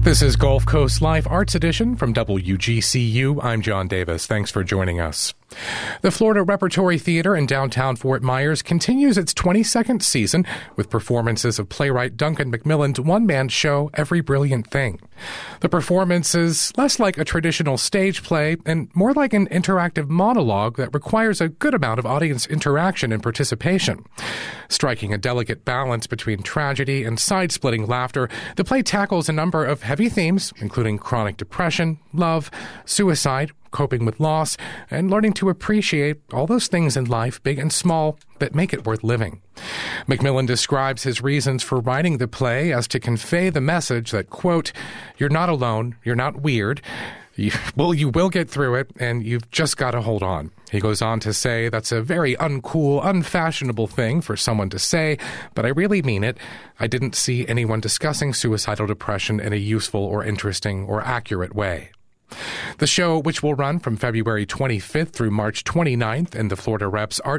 This is Gulf Coast Life Arts Edition from WGCU. I'm John Davis. Thanks for joining us. The Florida Repertory Theater in downtown Fort Myers continues its 22nd season with performances of playwright Duncan Macmillan's one-man show, Every Brilliant Thing. The performance is less like a traditional stage play and more like an interactive monologue that requires a good amount of audience interaction and participation. Striking a delicate balance between tragedy and side-splitting laughter, the play tackles a number of heavy themes, including chronic depression, love, suicide, coping with loss, and learning to appreciate all those things in life, big and small, that make it worth living. Macmillan describes his reasons for writing the play as to convey the message that, quote, "You're not alone, you're not weird. You will get through it, and you've just got to hold on." He goes on to say that's a very uncool, unfashionable thing for someone to say, but I really mean it. I didn't see anyone discussing suicidal depression in a useful or interesting or accurate way. The show, which will run from February 25th through March 29th in the Florida Rep's Art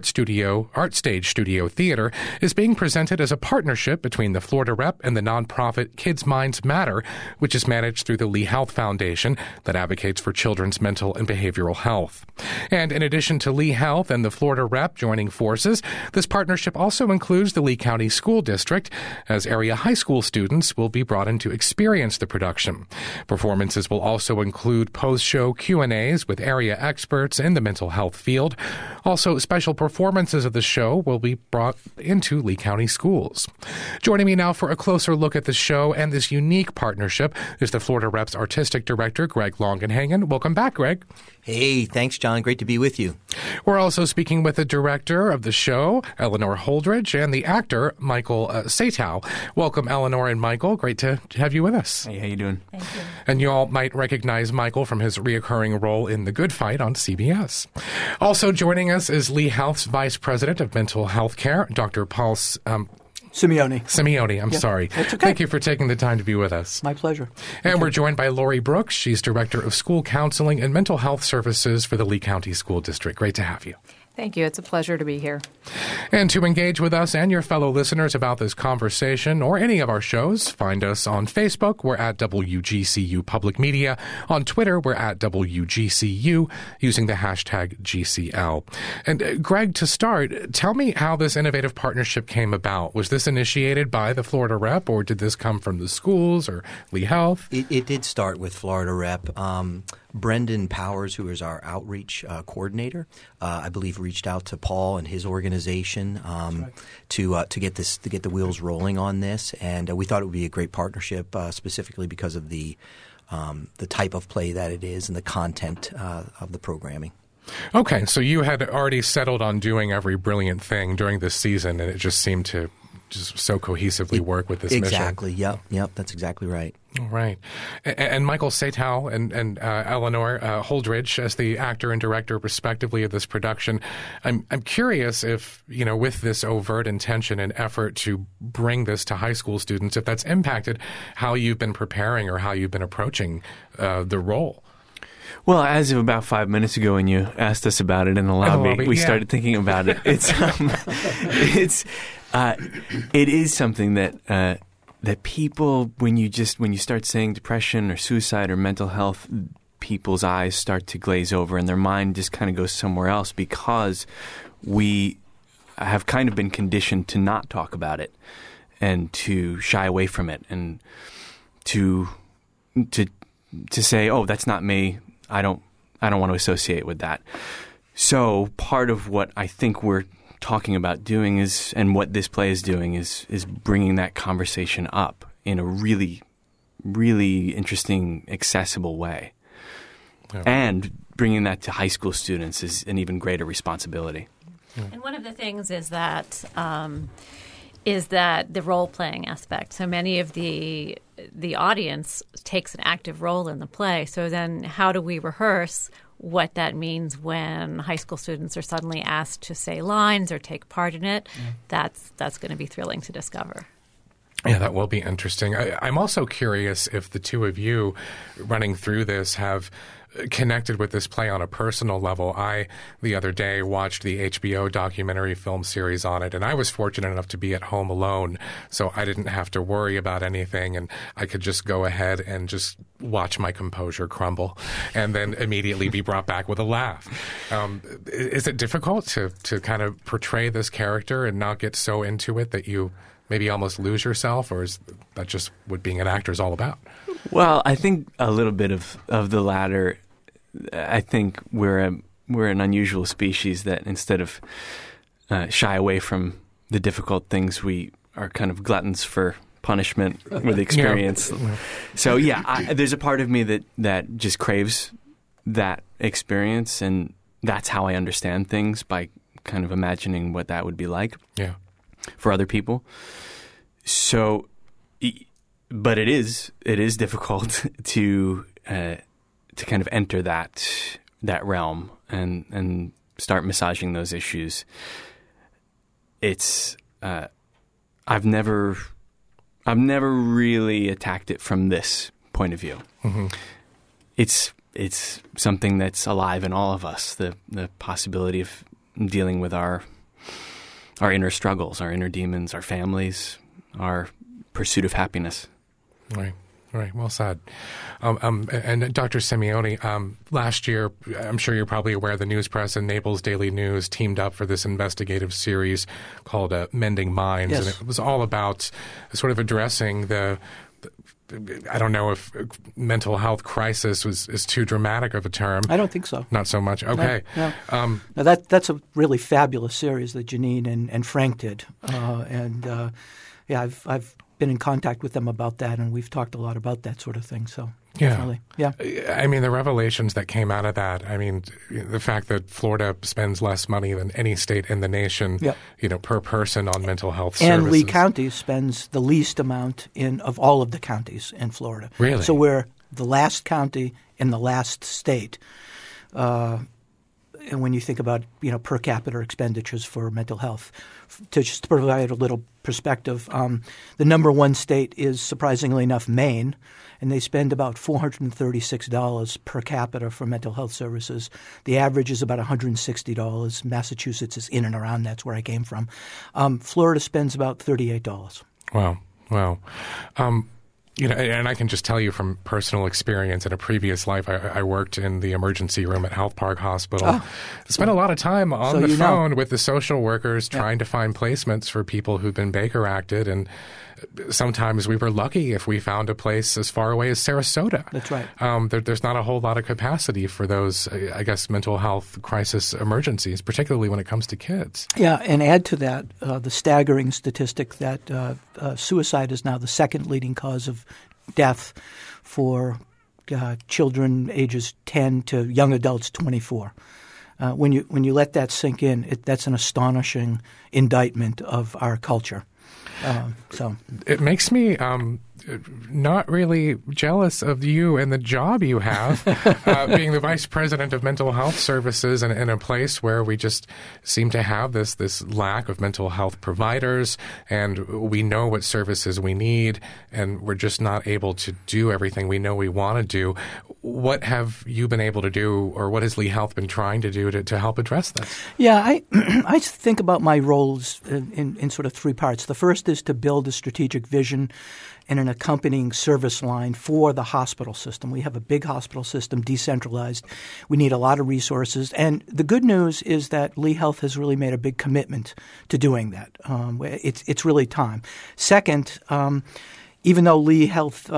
Stage Studio Theater, is being presented as a partnership between the Florida Rep and the nonprofit Kids Minds Matter, which is managed through the Lee Health Foundation that advocates for children's mental and behavioral health. And in addition to Lee Health and the Florida Rep joining forces, this partnership also includes the Lee County School District, as area high school students will be brought in to experience the production. Performances will also include post-show Q&As with area experts in the mental health field. Also, special performances of the show will be brought into Lee County schools. Joining me now for a closer look at the show and this unique partnership is the Florida Rep's Artistic Director, Greg Longenhagen. Welcome back, Greg. Hey, thanks, John. Great to be with you. We're also speaking with the director of the show, Eleanor Holdridge, and the actor, Michael Satow. Welcome, Eleanor and Michael. Great to have you with us. Hey, how you doing? Thank you. And you all might recognize Michael from his reoccurring role in The Good Fight on CBS. Also joining us is Lee Health's Vice President of Mental Health Care, Dr. Paul Simeone. I'm sorry. That's okay. Thank you for taking the time to be with us. My pleasure. And we're joined by Lori Brooks. She's Director of School Counseling and Mental Health Services for the Lee County School District. Great to have you. Thank you. It's a pleasure to be here. And to engage with us and your fellow listeners about this conversation or any of our shows, find us on Facebook. We're at WGCU Public Media. On Twitter, we're at WGCU using the hashtag GCL. And Greg, to start, tell me how this innovative partnership came about. Was this initiated by the Florida Rep, or did this come from the schools or Lee Health? It did start with Florida Rep. Brendan Powers, who is our outreach coordinator, I believe reached out to Paul and his organization to get the wheels rolling on this, and we thought it would be a great partnership, specifically because of the type of play that it is and the content of the programming. Okay, so you had already settled on doing Every Brilliant Thing during this season, and it just seemed to just so cohesively work with this mission. Exactly. Yep. That's exactly right. All right. And Michael Satow and Eleanor Holdridge as the actor and director, respectively, of this production. I'm curious if, with this overt intention and effort to bring this to high school students, if that's impacted how you've been preparing or how you've been approaching the role. Well, as of about 5 minutes ago when you asked us about it in the lobby, we started thinking about it. It is something that people, when you start saying depression or suicide or mental health, people's eyes start to glaze over and their mind just kind of goes somewhere else, because we have kind of been conditioned to not talk about it and to shy away from it and to say, "Oh, that's not me. I don't want to associate with that." So part of what I think we're talking about doing is, and what this play is doing is bringing that conversation up in a really, really interesting, accessible way. Yeah. And bringing that to high school students is an even greater responsibility. Yeah. And one of the things is that the role-playing aspect. So many of the audience takes an active role in the play. So then how do we rehearse what that means when high school students are suddenly asked to say lines or take part in it? Yeah. That's going to be thrilling to discover. Yeah, that will be interesting. I'm also curious if the two of you running through this have connected with this play on a personal level. I, the other day, watched the HBO documentary film series on it, and I was fortunate enough to be at home alone, so I didn't have to worry about anything, and I could just go ahead and just watch my composure crumble and then immediately be brought back with a laugh. Is it difficult to kind of portray this character and not get so into it that you maybe almost lose yourself, or is that just what being an actor is all about? Well, I think a little bit of the latter. I think we're an unusual species that instead of shy away from the difficult things, we are kind of gluttons for punishment with experience. Yeah. So there's a part of me that just craves that experience, and that's how I understand things, by kind of imagining what that would be like for other people. So, but it is difficult to kind of enter that realm and start massaging those issues. It's I've never really attacked it from this point of view. Mm-hmm. It's something that's alive in all of us. The possibility of dealing with our inner struggles, our inner demons, our families, our pursuit of happiness. Right. Well said. And Dr. Simeone, last year, I'm sure you're probably aware, the News Press and Naples Daily News teamed up for this investigative series called Mending Minds. Yes. And it was all about sort of addressing the I don't know if mental health crisis is too dramatic of a term. I don't think so. Not so much. Okay. No. That's a really fabulous series that Janine and Frank did. I've been in contact with them about that, and we've talked a lot about that sort of thing. So definitely. Yeah. I mean, the revelations that came out of that, I mean, the fact that Florida spends less money than any state in the nation, per person on mental health services. And Lee County spends the least amount of all of the counties in Florida. Really? So we're the last county in the last state. And when you think about, per capita expenditures for mental health, to just provide a little perspective, the number one state is, surprisingly enough, Maine, and they spend about $436 per capita for mental health services. The average is about $160. Massachusetts is in and around. That's where I came from. Florida spends about $38. Wow. And I can just tell you from personal experience, in a previous life, I worked in the emergency room at Health Park Hospital. Spent a lot of time on the phone with the social workers trying to find placements for people who've been Baker acted. And sometimes we were lucky if we found a place as far away as Sarasota. That's right. There's not a whole lot of capacity for those, I guess, mental health crisis emergencies, particularly when it comes to kids. Yeah, and add to that the staggering statistic that suicide is now the second leading cause of death for children ages 10 to young adults 24. When you let that sink in, that's an astonishing indictment of our culture. It makes me not really jealous of you and the job you have, being the vice president of mental health services in a place where we just seem to have this lack of mental health providers, and we know what services we need, and we're just not able to do everything we know we want to do. What have you been able to do, or what has Lee Health been trying to do to help address this? Yeah, I think about my roles in sort of three parts. The first is to build a strategic vision and an accompanying service line for the hospital system. We have a big hospital system, decentralized. We need a lot of resources. And the good news is that Lee Health has really made a big commitment to doing that. It's really time. Second, even though Lee Health,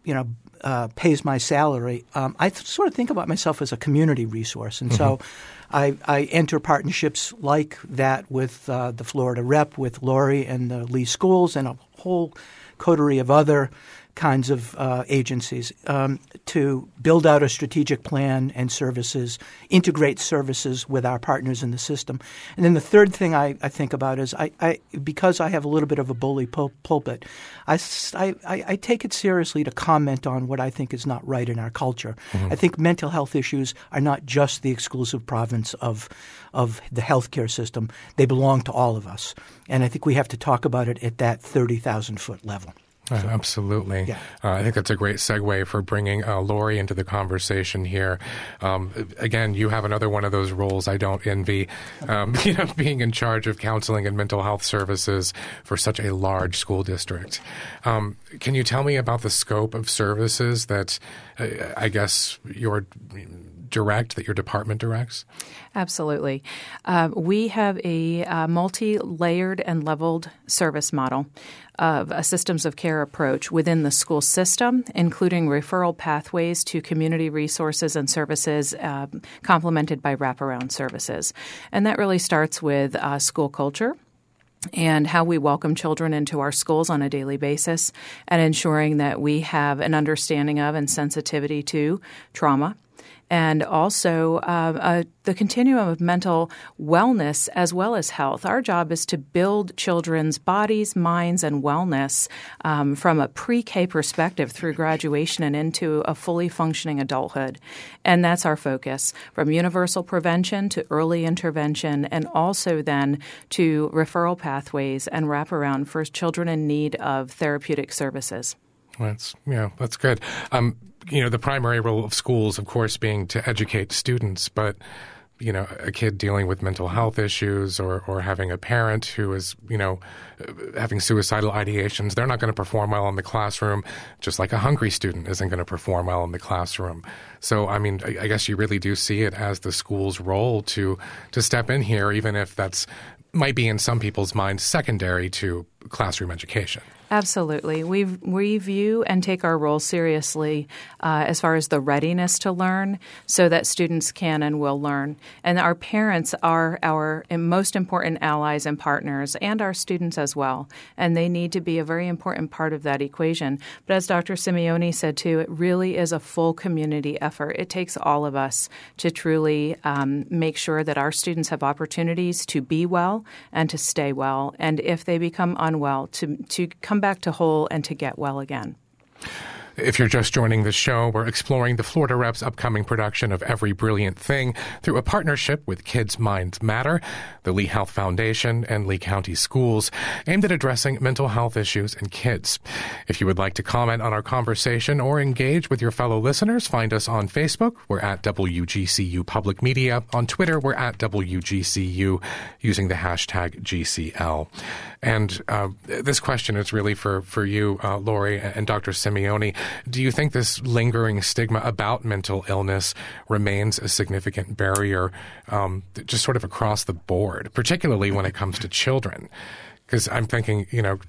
pays my salary, I sort of think about myself as a community resource. And so I enter partnerships like that with the Florida Rep, with Lori and the Lee Schools, and a whole coterie of other kinds of agencies to build out a strategic plan and services, integrate services with our partners in the system. And then the third thing I think about is because I have a little bit of a bully pulpit, I take it seriously to comment on what I think is not right in our culture. Mm-hmm. I think mental health issues are not just the exclusive province of the healthcare system. They belong to all of us. And I think we have to talk about it at that 30,000-foot level. Absolutely. Yeah. I think that's a great segue for bringing Lori into the conversation here. Again, you have another one of those roles I don't envy, being in charge of counseling and mental health services for such a large school district. Can you tell me about the scope of services that I guess your department directs? Absolutely. We have a multi-layered and leveled service model of a systems of care approach within the school system, including referral pathways to community resources and services complemented by wraparound services. And that really starts with school culture and how we welcome children into our schools on a daily basis, and ensuring that we have an understanding of and sensitivity to trauma, and also the continuum of mental wellness as well as health. Our job is to build children's bodies, minds, and wellness from a pre-K perspective through graduation and into a fully functioning adulthood. And that's our focus, from universal prevention to early intervention, and also then to referral pathways and wraparound for children in need of therapeutic services. That's good. The primary role of schools, of course, being to educate students, but a kid dealing with mental health issues or having a parent who is, having suicidal ideations, they're not going to perform well in the classroom, just like a hungry student isn't going to perform well in the classroom. So, I guess you really do see it as the school's role to step in here, even if that's might be in some people's minds secondary to classroom education. Absolutely. We view and take our role seriously as far as the readiness to learn so that students can and will learn. And our parents are our most important allies and partners, and our students as well. And they need to be a very important part of that equation. But as Dr. Simeone said, too, it really is a full community effort. It takes all of us to truly make sure that our students have opportunities to be well and to stay well. And if they become unwell, to come back to whole and to get well again. If you're just joining the show, we're exploring the Florida Rep's upcoming production of Every Brilliant Thing through a partnership with Kids Minds Matter, the Lee Health Foundation, and Lee County Schools, aimed at addressing mental health issues in kids. If you would like to comment on our conversation or engage with your fellow listeners, find us on Facebook. We're at WGCU Public Media. On Twitter, we're at WGCU using the hashtag GCL. And this question is really for you, Lori, and Dr. Simeone. Do you think this lingering stigma about mental illness remains a significant barrier just sort of across the board, particularly when it comes to children? Because I'm thinking,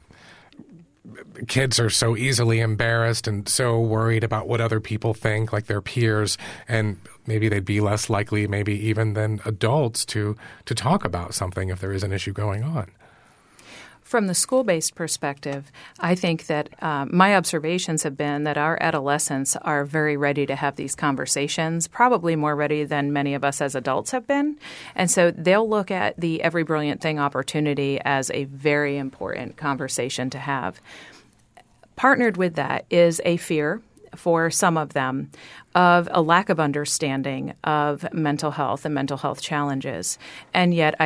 kids are so easily embarrassed and so worried about what other people think, like their peers, and maybe they'd be less likely, maybe even than adults, to talk about something if there is an issue going on. From the school-based perspective, I think that my observations have been that our adolescents are very ready to have these conversations, probably more ready than many of us as adults have been. And so they'll look at the Every Brilliant Thing opportunity as a very important conversation to have. Partnered with that is a fear for some of them of a lack of understanding of mental health and mental health challenges. And yet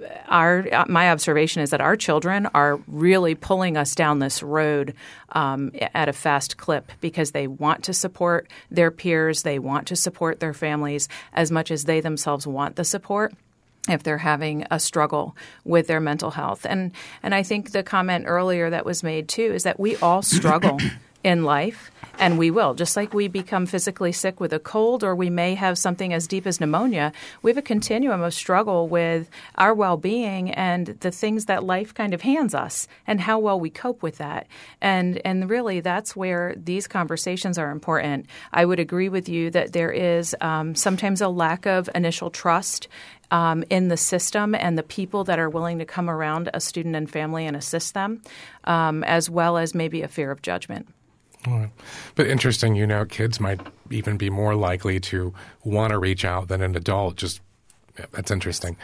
my observation is that our children are really pulling us down this road at a fast clip because they want to support their peers, they want to support their families as much as they themselves want the support if they're having a struggle with their mental health. And I think the comment earlier that was made too is that we all struggle in life, and we will. Just like we become physically sick with a cold, or we may have something as deep as pneumonia, we have a continuum of struggle with our well-being and the things that life kind of hands us and how well we cope with that. And really, that's where these conversations are important. I would agree with you that there is sometimes a lack of initial trust in the system and the people that are willing to come around a student and family and assist them, as well as maybe a fear of judgment. But interesting, kids might even be more likely to want to reach out than an adult. That's interesting.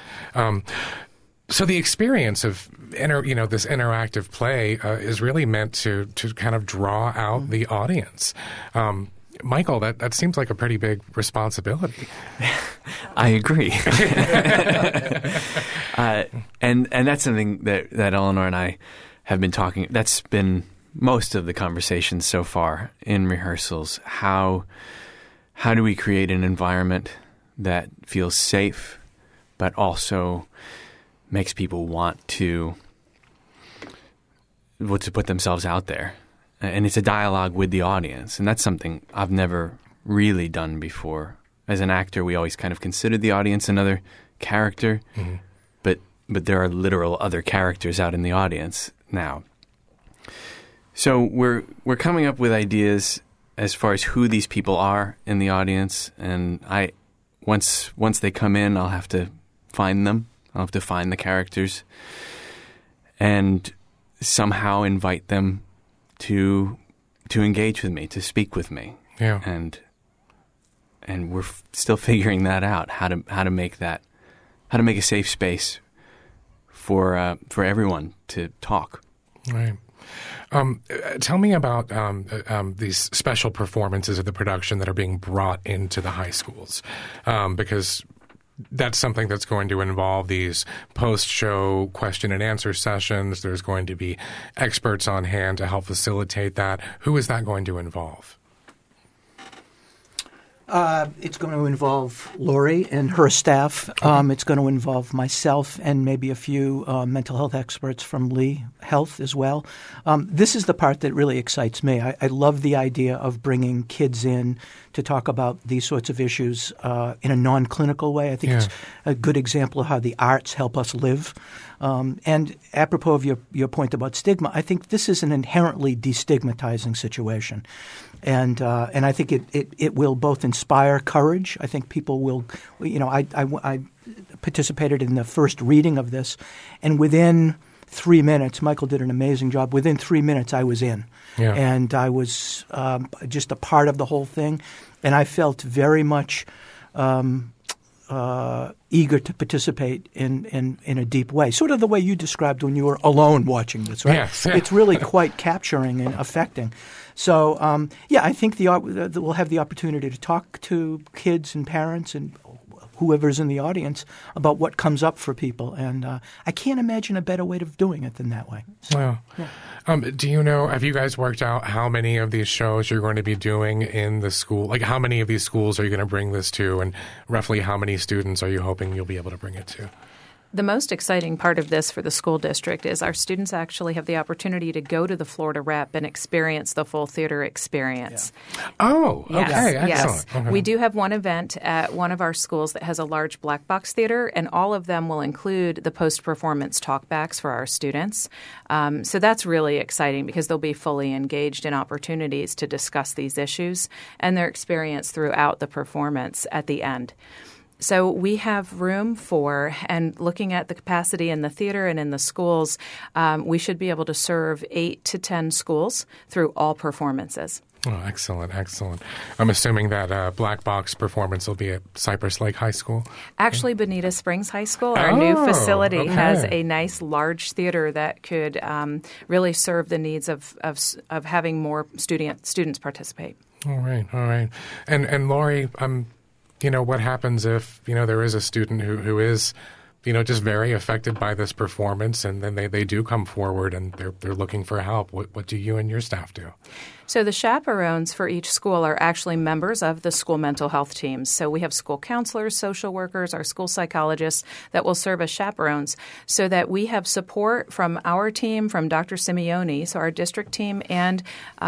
So the experience of this interactive play is really meant to kind of draw out the audience. Michael, that seems like a pretty big responsibility. I agree. And that's something that Eleanor and I have been talking. That's been most of the conversations so far in rehearsals. How do we create an environment that feels safe, but also makes people want to put themselves out there? And it's a dialogue with the audience, and that's something I've never really done before. As an actor, we always kind of consider the audience another character, but there are literal other characters out in the audience now. So we're coming up with ideas as far as who these people are in the audience, and once they come in, I'll have to find them. I'll have to find the characters and somehow invite them to engage with me, to speak with me. Yeah. And we're still figuring that out, how to make a safe space for everyone to talk. Right. Tell me about these special performances of the production that are being brought into the high schools, because that's something that's going to involve these post-show question and answer sessions. There's going to be experts on hand to help facilitate that. Who is that going to involve? It's going to involve Lori and her staff. It's going to involve myself and maybe a few mental health experts from Lee Health as well. This is the part that really excites me. I love the idea of bringing kids in to talk about these sorts of issues in a non-clinical way. I think it's a good example of how the arts help us live. And apropos of your point about stigma, I think this is an inherently destigmatizing situation. And I think it will both inspire courage. I think people will, I participated in the first reading of this, and within 3 minutes, Michael did an amazing job. Within 3 minutes, I was in, and I was just a part of the whole thing, and I felt very much eager to participate in a deep way, sort of the way you described when you were alone watching this, right? Yes. It's really quite capturing and affecting. So, I think we'll have the opportunity to talk to kids and parents and whoever's in the audience about what comes up for people. And I can't imagine a better way of doing it than that way. So, wow. Do you know, have you guys worked out how many of these shows you're going to be doing in the school? Like, how many of these schools are you going to bring this to? And roughly how many students are you hoping you'll be able to bring it to? The most exciting part of this for the school district is our students actually have the opportunity to go to the Florida Rep and experience the full theater experience. Yeah. Oh, yes, okay, excellent. Yes. Okay. We do have one event at one of our schools that has a large black box theater, and all of them will include the post-performance talkbacks for our students. So that's really exciting because they'll be fully engaged in opportunities to discuss these issues and their experience throughout the performance at the end. So we have room for, and looking at the capacity in the theater and in the schools, we should be able to serve 8 to 10 schools through all performances. Oh, excellent, excellent. I'm assuming that black box performance will be at Cypress Lake High School? Actually, Bonita Springs High School, our new facility, has a nice large theater that could really serve the needs of having more students participate. All right. And Lori, what happens if, there is a student who is, just very affected by this performance, and then they do come forward and they're looking for help? What do you and your staff do? So the chaperones for each school are actually members of the school mental health teams. So we have school counselors, social workers, our school psychologists that will serve as chaperones so that we have support from our team, from Dr. Simeone, so our district team, and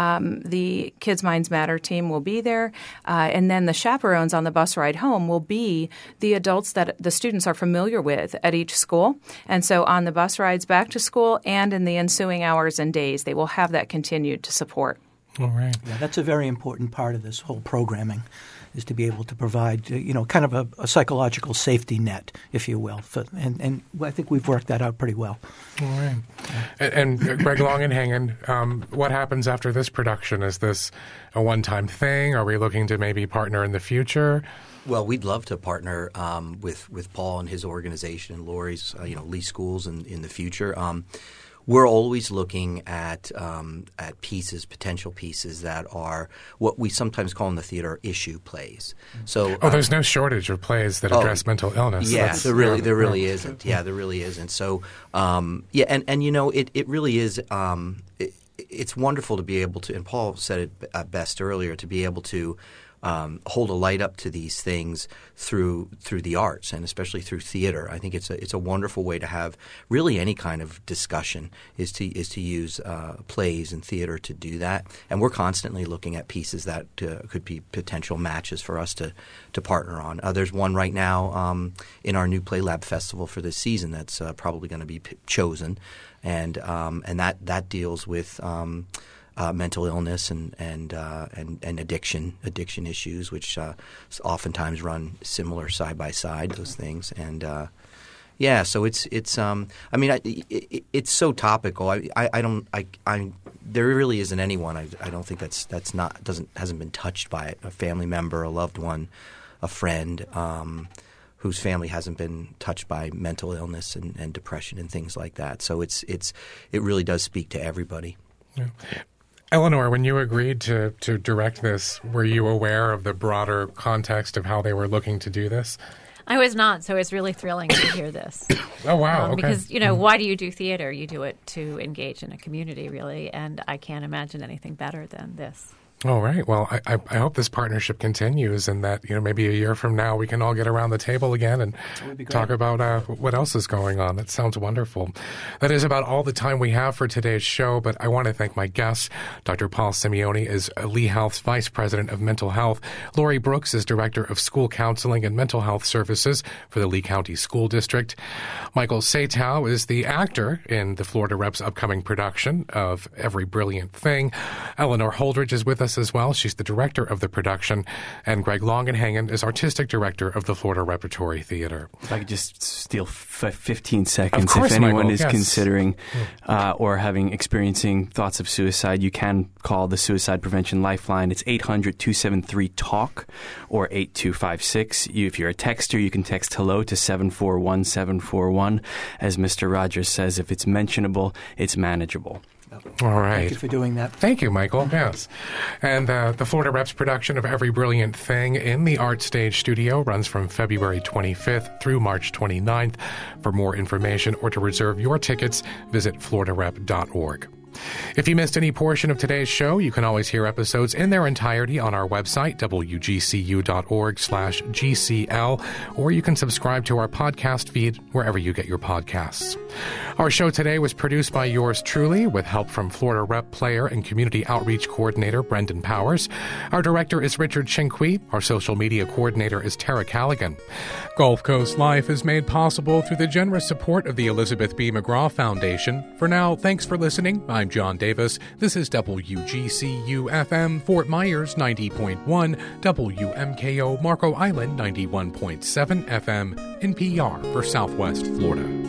the Kids Minds Matter team will be there. And then the chaperones on the bus ride home will be the adults that the students are familiar with at each school. And so on the bus rides back to school and in the ensuing hours and days, they will have that continued to support. All right. Yeah, that's a very important part of this whole programming, is to be able to provide, kind of a psychological safety net, if you will. And I think we've worked that out pretty well. All right. And Greg Longenhagen, what happens after this production? Is this a one-time thing? Are we looking to maybe partner in the future? Well, we'd love to partner with Paul and his organization and Lori's, Lee Schools in the future. We're always looking at pieces, potential pieces that are what we sometimes call in the theater issue plays. So, there's no shortage of plays that address mental illness. Yeah, there really isn't. Yeah, there really isn't. So, it really is. it's wonderful to be able to, and Paul said it best earlier, to be able to hold a light up to these things through the arts, and especially through theater. I think it's a wonderful way to have really any kind of discussion is to use plays and theater to do that. And we're constantly looking at pieces that could be potential matches for us to partner on. There's one right now in our new Play Lab Festival for this season that's probably going to be chosen, and that deals with mental illness and addiction issues, which oftentimes run similar side by side. Those things, and so it's so topical. There really isn't anyone. I don't think hasn't been touched by it. A family member, a loved one, a friend. Whose family hasn't been touched by mental illness and depression and things like that. So it really does speak to everybody. Yeah. Eleanor, when you agreed to direct this, were you aware of the broader context of how they were looking to do this? I was not, so it's really thrilling to hear this. Oh, wow. Okay. Because, why do you do theater? You do it to engage in a community, really, and I can't imagine anything better than this. All right. Well, I hope this partnership continues, and that maybe a year from now we can all get around the table again and talk about what else is going on. That sounds wonderful. That is about all the time we have for today's show, but I want to thank my guests. Dr. Paul Simeone is Lee Health's Vice President of Mental Health. Lori Brooks is Director of School Counseling and Mental Health Services for the Lee County School District. Michael Satow is the actor in the Florida Rep's upcoming production of Every Brilliant Thing. Eleanor Holdridge is with us as well. She's the director of the production. And Greg Longenhagen is artistic director of the Florida Repertory Theater. If I could just steal 15 seconds. Of course, if anyone Michael, is yes. considering or experiencing thoughts of suicide, you can call the Suicide Prevention Lifeline. It's 800-273-TALK or 8256. If you're a texter, you can text hello to 741-741. As Mr. Rogers says, if it's mentionable, it's manageable. All right. Thank you for doing that. Thank you, Michael. Yes. And the Florida Rep's production of Every Brilliant Thing in the Art Stage Studio runs from February 25th through March 29th. For more information or to reserve your tickets, visit floridarep.org. If you missed any portion of today's show, you can always hear episodes in their entirety on our website, wgcu.org/GCL, or you can subscribe to our podcast feed wherever you get your podcasts. Our show today was produced by yours truly, with help from Florida Rep player and community outreach coordinator Brendan Powers. Our director is Richard Chinqui. Our social media coordinator is Tara Callaghan. Gulf Coast Life is made possible through the generous support of the Elizabeth B. McGraw Foundation. For now, thanks for listening. I'm John Davis. This is WGCU-FM Fort Myers 90.1, WMKO Marco Island 91.7 FM, NPR for Southwest Florida.